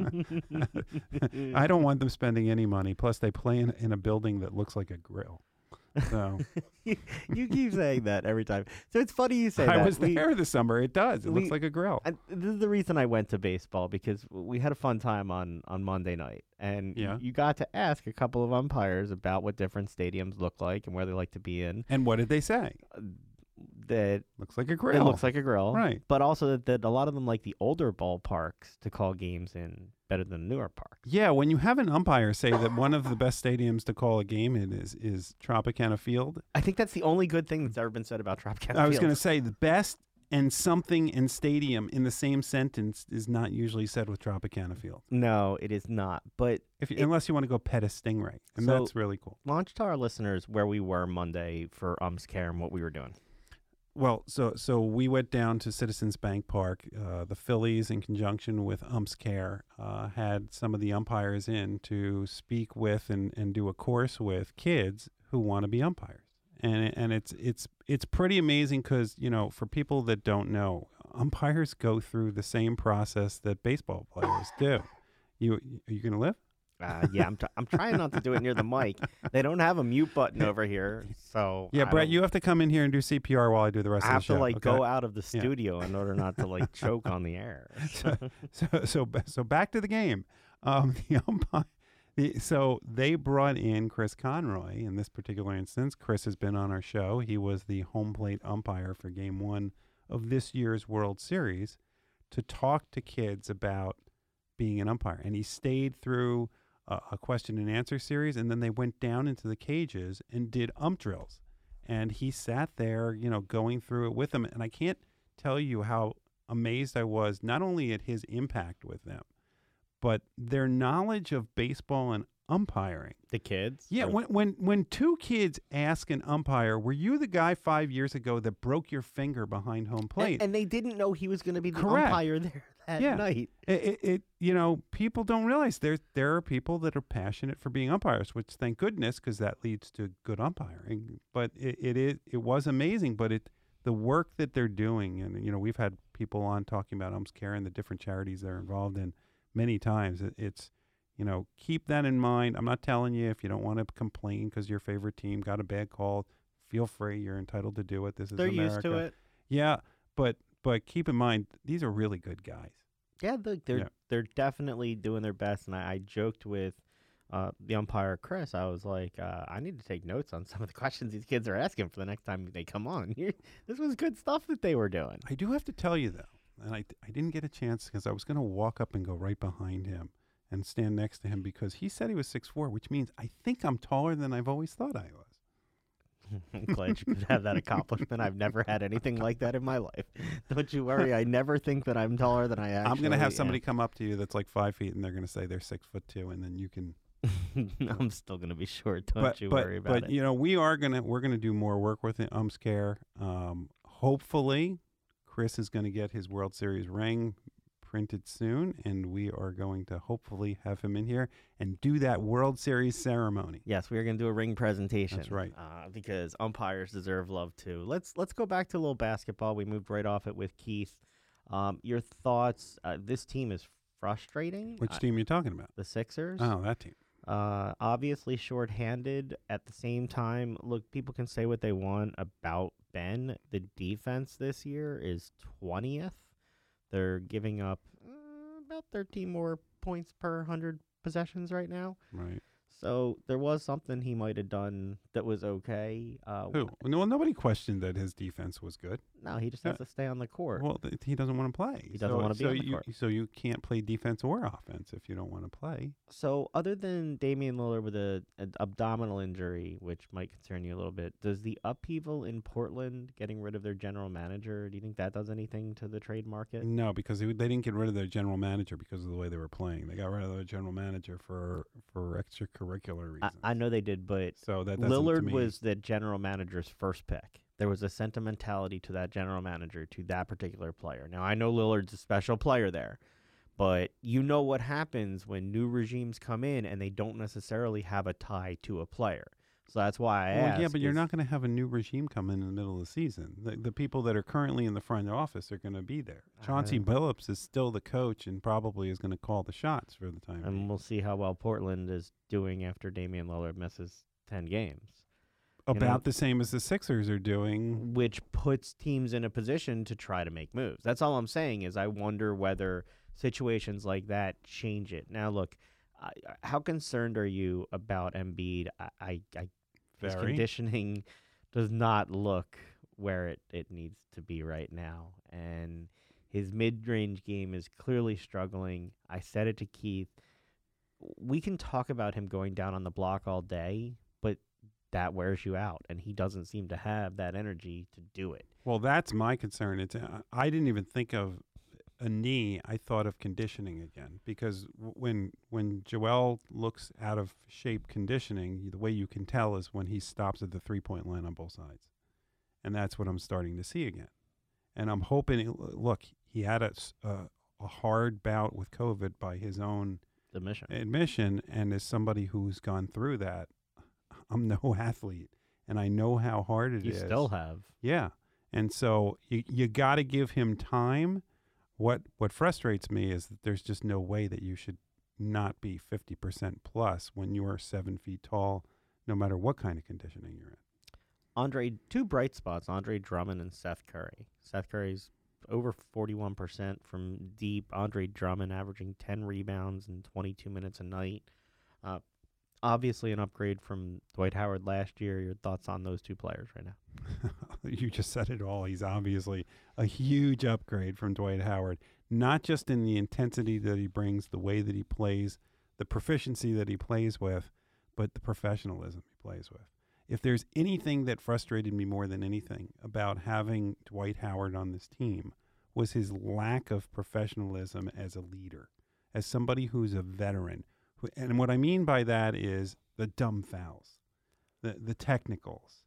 I don't want them spending any money. Plus, they play in a building that looks like a grill. So you keep saying that every time. So it's funny you say that. I was there this summer. It does. It looks we- like a grill. This is the reason I went to baseball, because we had a fun time on Monday night, and Yeah. you got to ask a couple of umpires about what different stadiums look like and where they like to be in. And what did they say? That Looks like a grill. it looks like a grill, Right. But also that a lot of them like the older ballparks to call games in better than newer parks. Yeah, when you have an umpire say that one of the best stadiums to call a game in is Tropicana Field, I think that's the only good thing that's ever been said about Tropicana I was Field. going to say the best and something and stadium in the same sentence is not usually said with Tropicana Field. No, it is not. But Unless you want to go pet a stingray, and So- that's really cool. launch to our listeners where we were Monday for Umps Care and what we were doing. Well, so we went down to Citizens Bank Park. The Phillies, in conjunction with Umps Care, had some of the umpires in to speak with and do a course with kids who want to be umpires. And it's pretty amazing because, for people that don't know, umpires go through the same process that baseball players do. Are you going to live? Yeah, I'm trying not to do it near the mic. They don't have a mute button over here, so Yeah, I Brett, don't- you have to come in here and do CPR while I do the rest I of have the show. to like okay? go out of the studio in order not to like choke on the air. So back to the game. The umpire. So they brought in Chris Conroy in this particular instance. Chris has been on our show. He was the home plate umpire for Game 1 of this year's World Series to talk to kids about being an umpire. And he stayed through a question and answer series, and then they went down into the cages and did ump drills. And he sat there, going through it with them. And I can't tell you how amazed I was, not only at his impact with them, but their knowledge of baseball and umpiring. The kids? Yeah, Or- when two kids ask an umpire, were you the guy 5 years ago that broke your finger behind home plate? and they didn't know he was going to be the Correct. umpire there that Yeah. night. People don't realize there are people that are passionate for being umpires, which thank goodness, because that leads to good umpiring. But it was amazing. But the work that they're doing, and we've had people on talking about Umps Care and the different charities they're involved in many times. It's keep that in mind. I'm not telling you if you don't want to complain because your favorite team got a bad call. Feel free. You're entitled to do it. This is They're America. used to it. Yeah, but keep in mind these are really good guys. Yeah, they're definitely doing their best. And I joked with the umpire, Chris. I was like, I need to take notes on some of the questions these kids are asking for the next time they come on. This was good stuff that they were doing. I do have to tell you, though, and I didn't get a chance because I was going to walk up and go right behind him and stand next to him because he said he was 6'4", which means I think I'm taller than I've always thought I was. I'm glad you could have that accomplishment. I've never had anything like that in my life. Don't you worry. I never think that I'm taller than I actually am. I'm going to have somebody come up to you that's like 5 feet, and they're going to say they're 6'2", and then you can. I'm still going to be short. Don't you worry about it. But you know, we're going to do more work with the Umscare. Hopefully, Chris is going to get his World Series ring printed soon, and we are going to hopefully have him in here and do that World Series ceremony. Yes, we are going to do a ring presentation. That's right. Because umpires deserve love too. Let's go back to a little basketball. We moved right off it with Keith. Your thoughts? This team is frustrating. Which team are you talking about? The Sixers. Oh, that team. Obviously shorthanded. At the same time, look, people can say what they want about Ben. The defense this year is 20th. They're giving up about 13 more points per 100 possessions right now. Right. So there was something he might have done that was okay. Who? No, nobody questioned that his defense was good. No, he just has to stay on the court. Well, he doesn't want to play. He doesn't want to be on the court. So you can't play defense or offense if you don't want to play. So other than Damian Lillard with an abdominal injury, which might concern you a little bit, does the upheaval in Portland, getting rid of their general manager, do you think that does anything to the trade market? No, because they didn't get rid of their general manager because of the way they were playing. They got rid of their general manager for extracurricular reasons. I know they did, but so that Lillard was the general manager's first pick. There was a sentimentality to that general manager, to that particular player. Now, I know Lillard's a special player there, but you know what happens when new regimes come in and they don't necessarily have a tie to a player. So that's why I asked. Yeah, but you're not going to have a new regime come in the middle of the season. The people that are currently in the front office are going to be there. Chauncey Billups is still the coach and probably is going to call the shots for the time being. And we'll see how well Portland is doing after Damian Lillard misses 10 games. About the same as the Sixers are doing. Which puts teams in a position to try to make moves. That's all I'm saying is I wonder whether situations like that change it. Now, look, how concerned are you about Embiid? His conditioning does not look where it needs to be right now. And his mid-range game is clearly struggling. I said it to Keith. We can talk about him going down on the block all day, but that wears you out, and he doesn't seem to have that energy to do it. Well, that's my concern. I didn't even think of a knee. I thought of conditioning again, because when Joel looks out of shape conditioning, the way you can tell is when he stops at the 3-point line on both sides, and that's what I'm starting to see again. And I'm hoping. Look, he had a hard bout with COVID by his own admission, and as somebody who's gone through that, I'm no athlete, and I know how hard it is. You still have. Yeah. And so you got to give him time. What frustrates me is that there's just no way that you should not be 50% plus when you are 7 feet tall, no matter what kind of conditioning you're in. Andre, two bright spots, Andre Drummond and Seth Curry. Seth Curry's over 41% from deep. Andre Drummond averaging 10 rebounds and 22 minutes a night. Obviously an upgrade from Dwight Howard last year. Your thoughts on those two players right now? You just said it all. He's obviously a huge upgrade from Dwight Howard, not just in the intensity that he brings, the way that he plays, the proficiency that he plays with, but the professionalism he plays with. If there's anything that frustrated me more than anything about having Dwight Howard on this team was his lack of professionalism as a leader, as somebody who's a veteran. And what I mean by that is the dumb fouls, the technicals.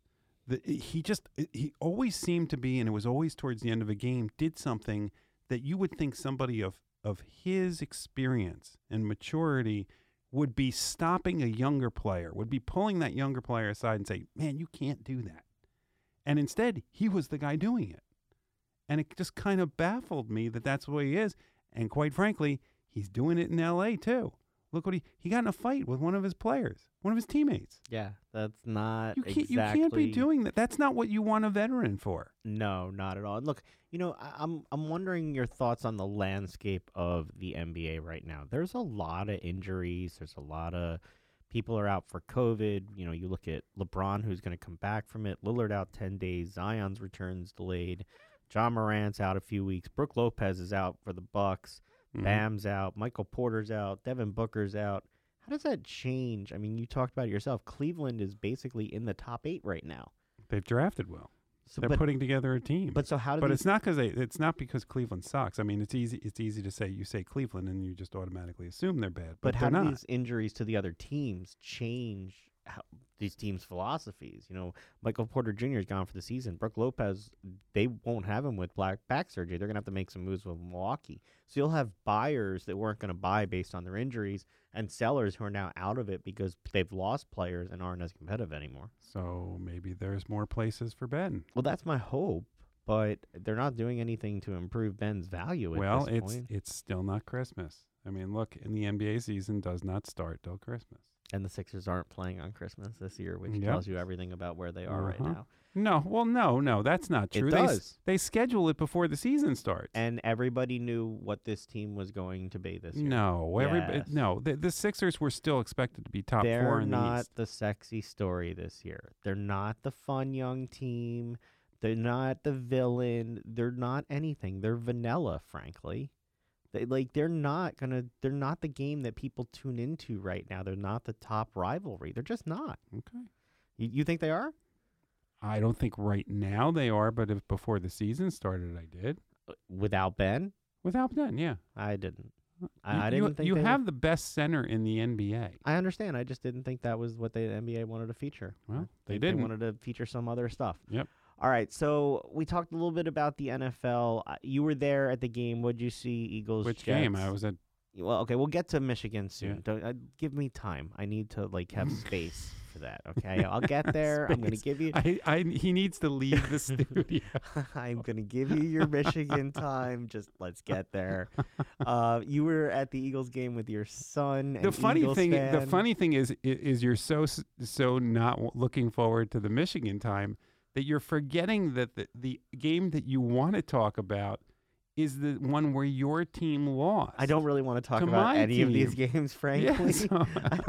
He always seemed to be, and it was always towards the end of a game, did something that you would think somebody of his experience and maturity would be stopping a younger player, would be pulling that younger player aside and say, man, you can't do that. And instead, he was the guy doing it. And it just kind of baffled me that that's the way he is. And quite frankly, he's doing it in L.A. too. Look what he got in a fight with one of his players, one of his teammates. Yeah, that's not you can't be doing that. That's not what you want a veteran for. No, not at all. And look, I'm wondering your thoughts on the landscape of the NBA right now. There's a lot of injuries. There's a lot of people are out for COVID. You look at LeBron, who's going to come back from it. Lillard out 10 days. Zion's return's delayed. John Morant's out a few weeks. Brook Lopez is out for the Bucks. Bam's out. Michael Porter's out. Devin Booker's out. How does that change? I mean, you talked about it yourself. Cleveland is basically in the top 8 right now. They've drafted well. So, They're putting together a team. But so how do But these, it's not because Cleveland sucks. I mean, it's easy to say, you say Cleveland and you just automatically assume they're bad. but how they're do not. these injuries to the other teams change these teams' philosophies? You know, Michael Porter Jr. is gone for the season. Brook Lopez, they won't have him with back surgery. They're going to have to make some moves with Milwaukee. So you'll have buyers that weren't going to buy based on their injuries and sellers who are now out of it because they've lost players and aren't as competitive anymore. So maybe there's more places for Ben. Well, that's my hope, but they're not doing anything to improve Ben's value at Well, this point. it's still not Christmas. I mean, look, in the NBA season does not start till Christmas. And the Sixers aren't playing on Christmas this year, which Yep. tells you everything about where they are right Uh-huh. now. No, that's not true. It does. They schedule it before the season starts. And everybody knew what this team was going to be this year. No, everybody. Yes. No, the Sixers were still expected to be top They're 4 in the not East. the sexy story this year. They're not the fun young team. They're not the villain. They're not anything. They're vanilla, frankly. They're not the game that people tune into right now. They're not the top rivalry. They're just not. Okay. You think they are? I don't think right now they are, but if before the season started, I did. Without Ben? Without Ben, yeah. I didn't. You- I you, didn't think you they have would. the best center in the NBA. I understand. I just didn't think that was what the NBA wanted to feature. Well, I they think didn't. They wanted to feature some other stuff. Yep. All right, so we talked a little bit about the NFL. You were there at the game. What'd you see? Eagles. Which Jets? game? I was at. Well, okay, we'll get to Michigan soon. Yeah. Don't give me time. I need to have space for that. Okay, I'll get there. I'm gonna give you. He needs to leave the studio. I'm gonna give you your Michigan time. Just let's get there. You were at the Eagles game with your son. The an funny Eagles thing, fan. the funny thing is you're so not looking forward to the Michigan time that you're forgetting that the game that you want to talk about is the one where your team lost. I don't really want to talk To about my any of these team. games, frankly. Yeah, so-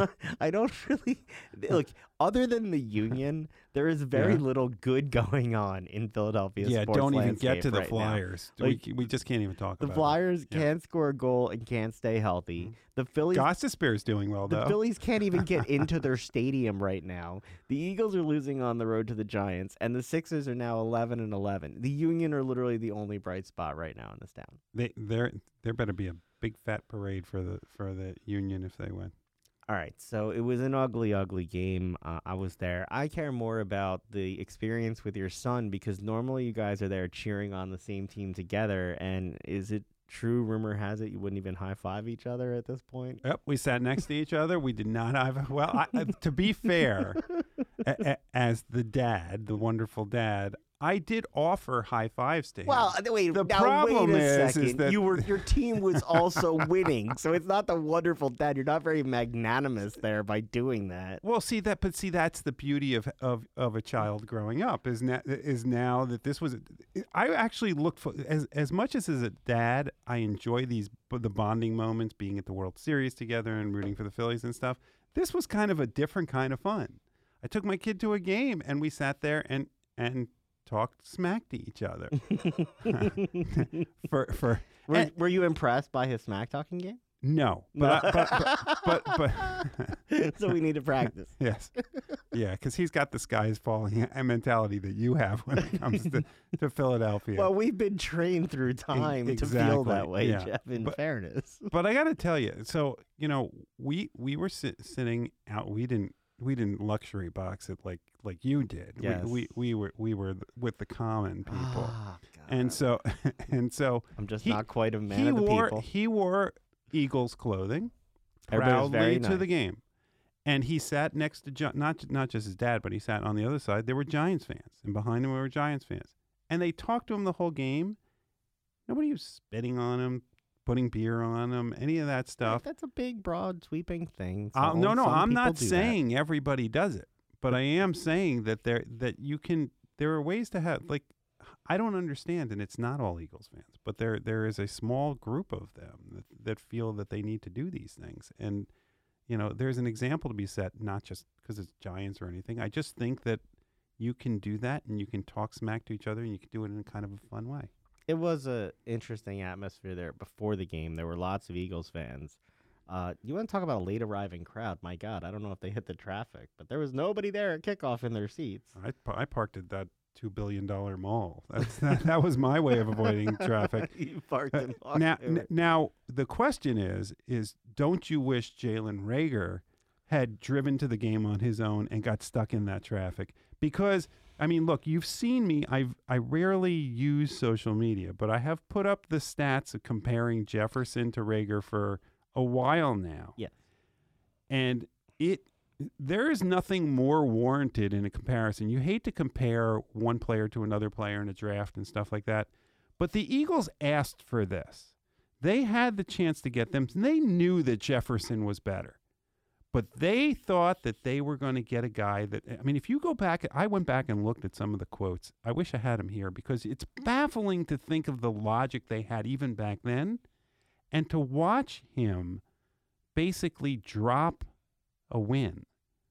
I don't really look. Other than the Union, there is very Yeah. little good going on in Philadelphia. Yeah, sports don't even landscape get to the right now. Flyers. Like, We just can't even talk The about Flyers it. Yeah. can't score a goal and can't stay healthy. The Phillies. Gostisbehere's doing well, The though. Phillies can't even get into their stadium right now. The Eagles are losing on the road to the Giants, and the Sixers are now 11-11. The Union are literally the only bright spot right now in this town. There better be a big fat parade for the Union if they win. All right, so it was an ugly, ugly game. I was there. I care more about the experience with your son because normally you guys are there cheering on the same team together. And is it true? Rumor has it you wouldn't even high five each other at this point. Yep, we sat next to each other. We did not have. Well, to be fair, as the dad, the wonderful dad, I did offer high fives to him. Well, wait. The now, problem wait a is second. that your team was also winning, so it's not the wonderful dad. You're not very magnanimous there by doing that. Well, but that's the beauty of a child growing up is now that this was. I actually looked for as much as a dad. I enjoy the bonding moments, being at the World Series together and rooting for the Phillies and stuff. This was kind of a different kind of fun. I took my kid to a game and we sat there and talked smack to each other. Were you impressed by his smack talking game? No, but So we need to practice. Yes, yeah, because he's got the skies falling mentality that you have when it comes to Philadelphia. Well, we've been trained through time to feel that Exactly, way, yeah. Jeff, in fairness. But I got to tell you, so we were sitting out. We didn't luxury box it like you did. Yes. We were with the common people, Ah, God. and so I'm just he- not quite a man of the people. He wore Eagles clothing Everybody was very proudly to nice. the game, and he sat next to not just his dad, but he sat on the other side. There were Giants fans, and behind him were Giants fans, and they talked to him the whole game. Nobody was spitting on him, putting beer on him, any of that stuff. That's a big, broad, sweeping thing. So No, some I'm people not do that. saying everybody does it, but I am saying that there are ways to have, like, I don't understand, and it's not all Eagles fans, but there is a small group of them that feel that they need to do these things, and there's an example to be set, not just because it's Giants or anything. I just think that you can do that, and you can talk smack to each other, and you can do it in kind of a fun way. It was a interesting atmosphere there before the game. There were lots of Eagles fans. You want to talk about a late arriving crowd? My God, I don't know if they hit the traffic, but there was nobody there at kickoff in their seats. I parked at that $2 billion mall. That was my way of avoiding traffic. You parked in now the question is don't you wish Jalen Reagor had driven to the game on his own and got stuck in that traffic? Because I mean, look, you've seen me. I rarely use social media, but I have put up the stats of comparing Jefferson to Reagor for a while now. Yeah. And there is nothing more warranted in a comparison. You hate to compare one player to another player in a draft and stuff like that, but the Eagles asked for this. They had the chance to get them. They knew that Jefferson was better. But they thought that they were going to get a guy that, I mean, if you go back, I went back and looked at some of the quotes. I wish I had them here because it's baffling to think of the logic they had even back then and to watch him basically drop a win.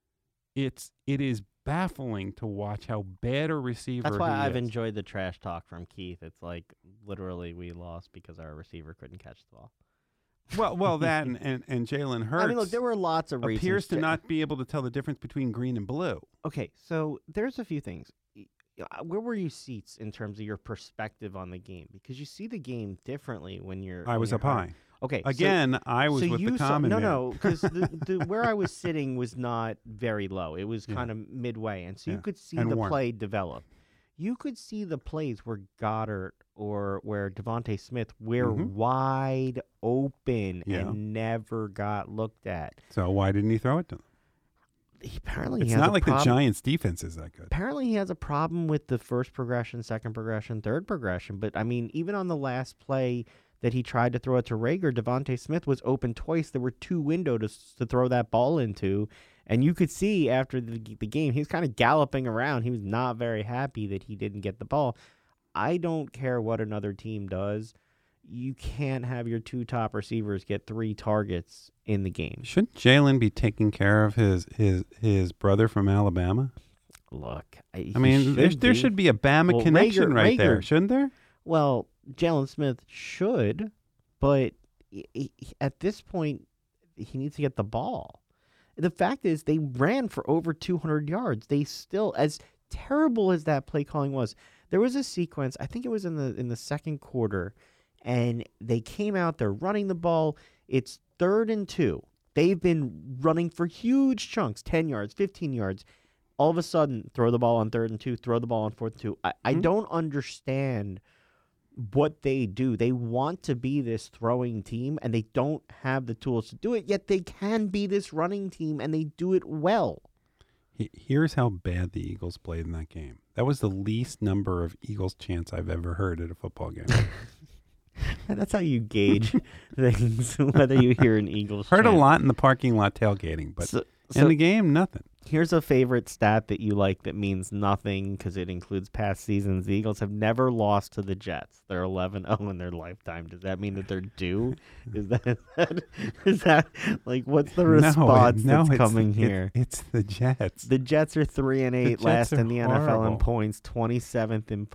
It is baffling to watch how bad a receiver That's why I've is. enjoyed the trash talk from Keith. It's like literally we lost because our receiver couldn't catch the ball. Well, that and Jalen Hurts. I mean, look, there were lots of reasons. Appears to not be able to tell the difference between green and blue. Okay, so there's a few things. Where were you seats in terms of your perspective on the game? Because you see the game differently when you're. I was up high. Okay. Again, I was with the common man. No, because the where I was sitting was not very low. It was kind of midway, and so you could see the play develop. You could see the plays where Goddard or where Devontae Smith were wide open and never got looked at. So why didn't he throw it to them? Apparently, it's not like the Giants' defense is that good. Apparently, he has a problem with the first progression, second progression, third progression. But I mean, even on the last play that he tried to throw it to Reagor, Devontae Smith was open twice. There were two windows to throw that ball into. And you could see after the game, he was kind of galloping around. He was not very happy that he didn't get the ball. I don't care what another team does. You can't have your two top receivers get 3 targets in the game. Shouldn't Jalen be taking care of his brother from Alabama? Look, I mean, there should be a Bama connection right there, shouldn't there? Well, Jalen Smith should, but at this point, he needs to get the ball. The fact is, they ran for over 200 yards. They still, as terrible as that play calling was, there was a sequence, I think it was in the second quarter, and they came out, they're running the ball. It's 3rd and 2. They've been running for huge chunks, 10 yards, 15 yards. All of a sudden, throw the ball on 3rd and 2, throw the ball on 4th and 2. I don't understand what they do. They want to be this throwing team, and they don't have the tools to do it, yet they can be this running team, and they do it well. Here's how bad the Eagles played in that game. That was the least number of Eagles chants I've ever heard at a football game. That's how you gauge things, whether you hear an Eagles Heard chant. a lot in the parking lot tailgating, but in the game, nothing. Here's a favorite stat that you like that means nothing because it includes past seasons. The Eagles have never lost to the Jets. They're 11-0 in their lifetime. Does that mean that they're due? Is that like what's the response that's coming here? It's the Jets. The Jets are 3-8, last in the NFL in points, 27th in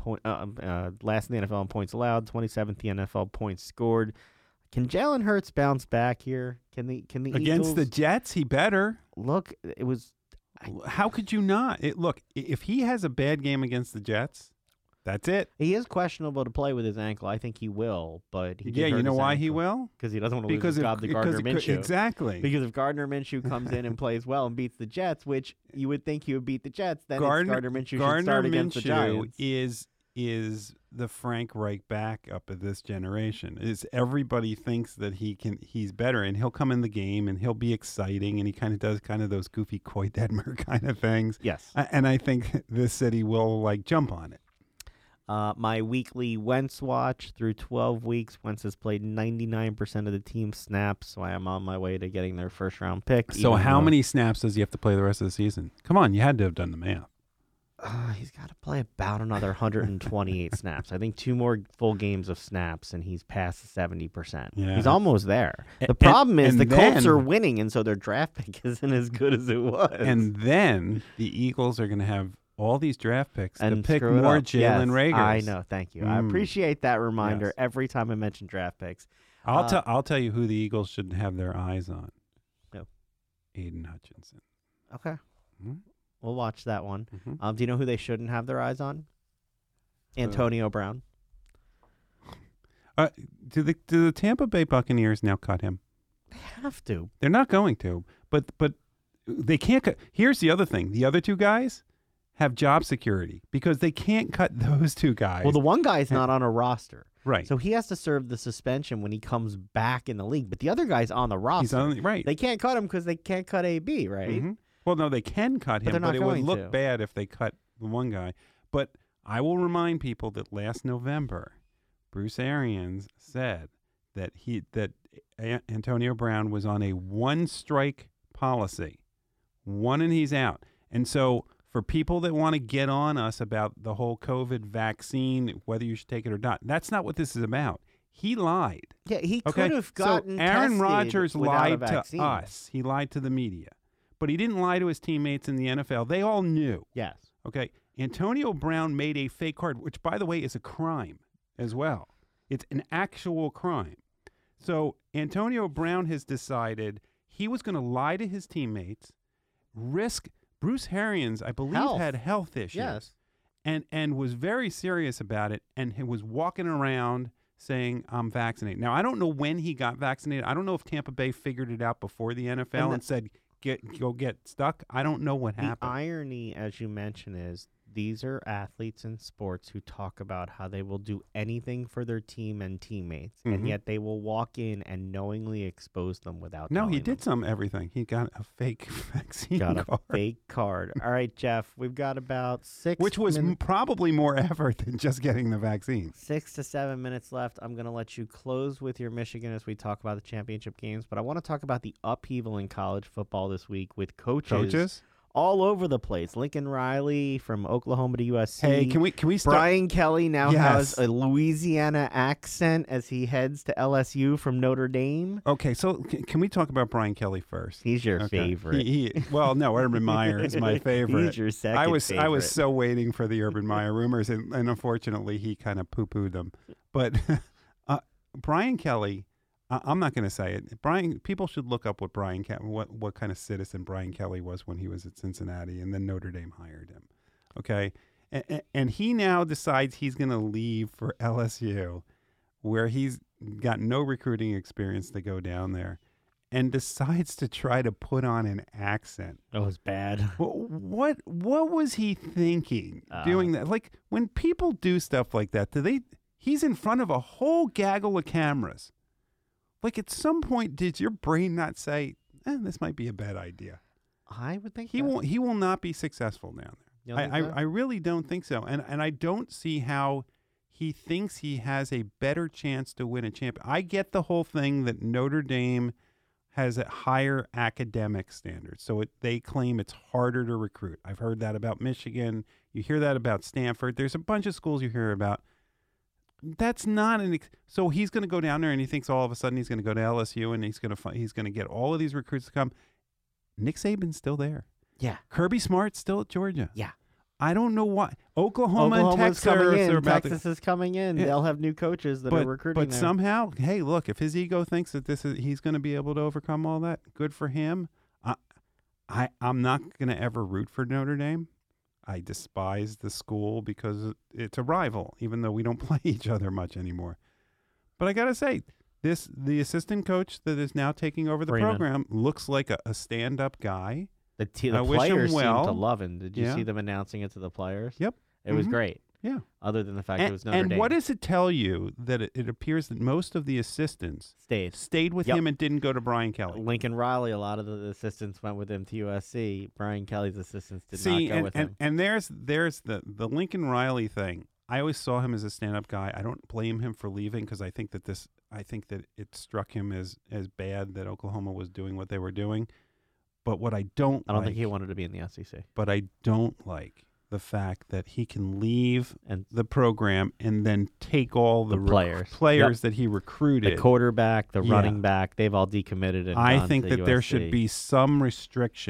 last in the NFL in points allowed, 27th the NFL points scored. Can Jalen Hurts bounce back here? Can the against Eagles, the Jets? He better. Look, it was. How could you not? Look, if he has a bad game against the Jets, that's it. He is questionable to play with his ankle. I think he will, but he did hurt you know his why ankle. he will? Because he doesn't want to lose his job to Gardner Minshew. Exactly. Because if Gardner Minshew comes in and plays well and beats the Jets, which you would think he would beat the Jets, then Gardner Minshew should start against the Giants. Is the Frank Reich backup of this generation. Everybody thinks that he's better, and he'll come in the game and he'll be exciting, and he kind of does those goofy Coy Detmer kind of things. Yes. And I think this city will jump on it. My weekly Wentz watch through 12 weeks. Wentz has played 99% of the team snaps, so I am on my way to getting their first round pick. So how many snaps does he have to play the rest of the season? Come on, you had to have done the math. He's got to play about another 128 snaps. I think 2 more full games of snaps, and he's past 70%. Yeah. He's almost there. The problem is the Colts are winning, and so their draft pick isn't as good as it was. And then the Eagles are going to have all these draft picks and to pick screw it more up. Jalen Yes, Reagors. I know. Thank you. I appreciate that reminder Yes. every time I mention draft picks. I'll tell you who the Eagles should have their eyes on. Yep. Aiden Hutchinson. Okay. Mhm. We'll watch that one. Mhm. Do you know who they shouldn't have their eyes on? Antonio Brown. Do the Tampa Bay Buccaneers now cut him? They have to. They're not going to, but they can't cut. Here's the other thing: the other two guys have job security because they can't cut those two guys. Well, the one guy is not on a roster. Right. So he has to serve the suspension when he comes back in the league. But the other guy's on the roster. He's on right. They can't cut him because they can't cut AB, right? Mhm. Well, no, they can cut But him, they're but not it would going look to. bad if they cut the one guy. But I will remind people that last November, Bruce Arians said that Antonio Brown was on a one-strike policy, one and he's out. And so for people that want to get on us about the whole COVID vaccine, whether you should take it or not, that's not what this is about. He lied. Yeah, he Okay, could have gotten so Aaron tested Rodgers without a lied to vaccine. us. He lied to the media, but he didn't lie to his teammates in the NFL. They all knew. Yes. Okay, Antonio Brown made a fake card, which, by the way, is a crime as well. It's an actual crime. So Antonio Brown has decided he was going to lie to his teammates, risk. Bruce Arians, I believe, had health issues. Yes. And was very serious about it, and he was walking around saying, I'm vaccinated. Now, I don't know when he got vaccinated. I don't know if Tampa Bay figured it out before the NFL and said, go get stuck. I don't know what happened. The irony, as you mentioned, is these are athletes in sports who talk about how they will do anything for their team and teammates, and yet they will walk in and knowingly expose them without No, telling he did them. everything. He got a fake vaccine Got card. a fake card. All right, Jeff, we've got about 6 Which was minutes. probably more effort than just getting the vaccine. 6 to 7 minutes left. I'm going to let you close with your Michigan as we talk about the championship games, but I want to talk about the upheaval in college football this week with coaches all over the place. Lincoln Riley from Oklahoma to USC. Hey, can we start? Brian Kelly now Yes. has a Louisiana accent as he heads to LSU from Notre Dame. Okay, so can we talk about Brian Kelly first? He's your Okay. favorite. Well, no, Urban Meyer is my favorite. He's your second I was favorite. so waiting for the Urban Meyer rumors, and unfortunately, he kind of poo-pooed them. But Brian Kelly, I'm not going to say it. People should look up what Brian what kind of citizen Brian Kelly was when he was at Cincinnati, and then Notre Dame hired him. Okay, and he now decides he's going to leave for LSU, where he's got no recruiting experience to go down there, and decides to try to put on an accent. That was bad. What was he thinking doing that? Like, when people do stuff like that, he's in front of a whole gaggle of cameras. Like, at some point, did your brain not say, this might be a bad idea? I would think He will not be successful down You there. don't think so? I really don't think so. And I don't see how he thinks he has a better chance to win a champion. I get the whole thing that Notre Dame has a higher academic standard, so they claim it's harder to recruit. I've heard that about Michigan. You hear that about Stanford. There's a bunch of schools you hear about. That's not so he's going to go down there and he thinks all of a sudden he's going to go to LSU and he's going to get all of these recruits to come. Nick Saban's still there. Yeah. Kirby Smart's still at Georgia. Yeah. I don't know why. Oklahoma's and Texas coming in. are about Texas is coming in. Yeah. They'll have new coaches that are recruiting. But there. somehow, hey, look, if his ego thinks that he's going to be able to overcome all that, good for him. I'm not going to ever root for Notre Dame. I despise the school because it's a rival, even though we don't play each other much anymore. But I got to say, the assistant coach that is now taking over the Freeman. program looks like a stand-up guy. The I wish him players well. seem to love him. Did you Yeah. see them announcing it to the players? Yep. It was Mhm. great. Yeah. Other than the fact it was Notre Dame. And what does it tell you that it appears that most of the assistants stayed with Yep. him and didn't go to Brian Kelly? Lincoln Riley, a lot of the assistants went with him to USC. Brian Kelly's assistants did See, not go with him. and there's the Lincoln Riley thing. I always saw him as a stand-up guy. I don't blame him for leaving because I think that it struck him as bad that Oklahoma was doing what they were doing. But what I don't think he wanted to be in the SEC. But I don't like the fact that he can leave And the program and then take all the players that he recruited. The quarterback, the Yeah. running back, they've all decommitted. And I gone think to that there USC. should be some restriction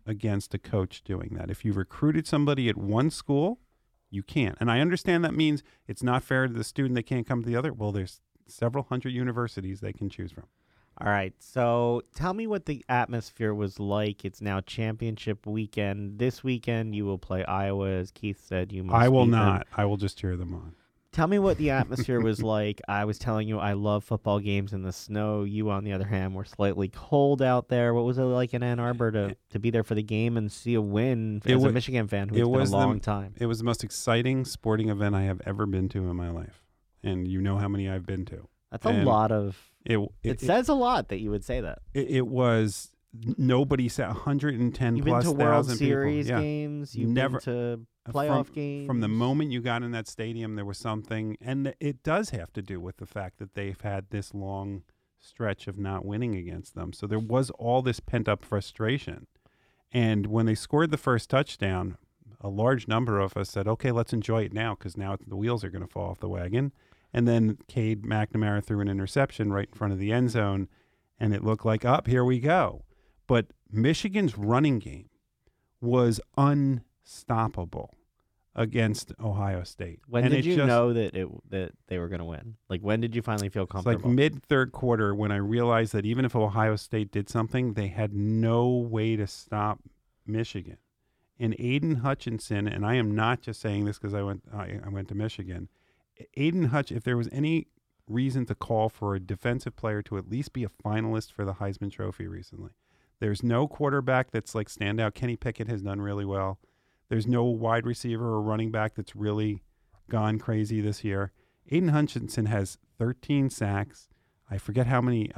against a coach doing that. If you recruited somebody at one school, you can't. And I understand that means it's not fair to the student, they can't come to the other. Well, there's several hundred universities they can choose from. All right, so tell me what the atmosphere was like. It's now championship weekend. This weekend you will play Iowa, as Keith said. You must. I will beat them. not. I will just cheer them on. Tell me what the atmosphere was like. I was telling you I love football games in the snow. You, on the other hand, were slightly cold out there. What was it like in Ann Arbor to be there for the game and see a win as a Michigan fan who's been a long time? It was the most exciting sporting event I have ever been to in my life. And you know how many I've been to. That's a lot of... It says a lot that you would say that. It was... Nobody said 110 You've plus been to World thousand Series people. games. You've been to playoff games. From the moment you got in that stadium, there was something, and it does have to do with the fact that they've had this long stretch of not winning against them. So there was all this pent-up frustration. And when they scored the first touchdown, a large number of us said, okay, let's enjoy it now, because now the wheels are going to fall off the wagon. And then Cade McNamara threw an interception right in front of the end zone, and it looked like, here we go. But Michigan's running game was unstoppable against Ohio State. When did you know that they were going to win? Like, when did you finally feel comfortable? It's like mid-third quarter when I realized that even if Ohio State did something, they had no way to stop Michigan. And Aiden Hutchinson, and I am not just saying this because I went to Michigan. Aiden Hutch, if there was any reason to call for a defensive player to at least be a finalist for the Heisman Trophy recently, there's no quarterback that's like standout. Kenny Pickett has done really well. There's no wide receiver or running back that's really gone crazy this year. Aiden Hutchinson has 13 sacks. I forget how many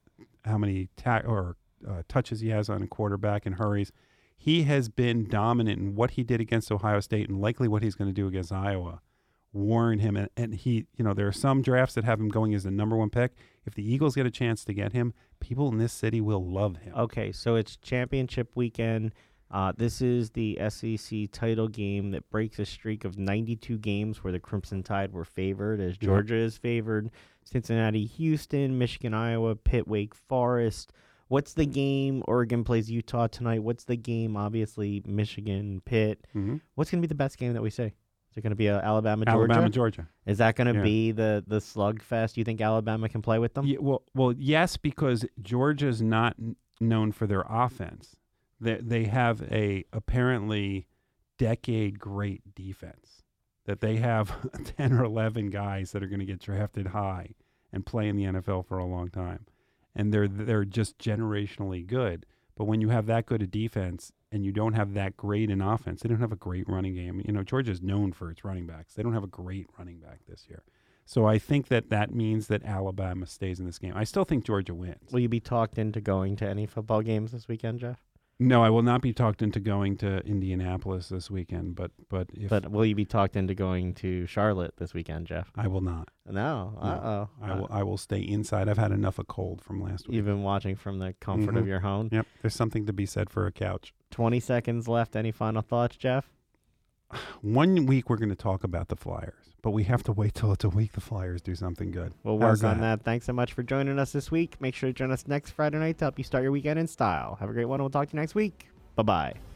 touches he has on a quarterback and hurries. He has been dominant in what he did against Ohio State and likely what he's going to do against Iowa. Warn him, and he, there are some drafts that have him going as the number one pick. If the Eagles get a chance to get him, people in this city will love him. Okay, so it's championship weekend. This is the SEC title game that breaks a streak of 92 games where the Crimson Tide were favored, as Georgia is favored. Cincinnati, Houston, Michigan, Iowa, Pitt, Wake Forest. What's the game? Oregon plays Utah tonight. What's the game? Obviously, Michigan, Pitt. Mm-hmm. What's going to be the best game that we see? Is it going to be Alabama, Georgia? Alabama, Georgia. Is that going to be the slugfest? You think Alabama can play with them? Yeah, well, yes, because Georgia's not known for their offense. They have a apparently decade great defense. That they have 10 or 11 guys that are going to get drafted high and play in the NFL for a long time, and they're just generationally good. But when you have that good a defense and you don't have that great an offense, they don't have a great running game. Georgia's known for its running backs. They don't have a great running back this year. So I think that means that Alabama stays in this game. I still think Georgia wins. Will you be talked into going to any football games this weekend, Jeff? No, I will not be talked into going to Indianapolis this weekend. But will you be talked into going to Charlotte this weekend, Jeff? I will not. No. Uh-oh. I will stay inside. I've had enough of cold from last week. You've been watching from the comfort of your home? Yep. There's something to be said for a couch. 20 seconds left. Any final thoughts, Jeff? 1 week we're going to talk about the Flyers, but we have to wait till it's a week the Flyers do something good. We'll work on that. Thanks so much for joining us this week. Make sure to join us next Friday night to help you start your weekend in style. Have a great one. We'll talk to you next week. Bye-bye.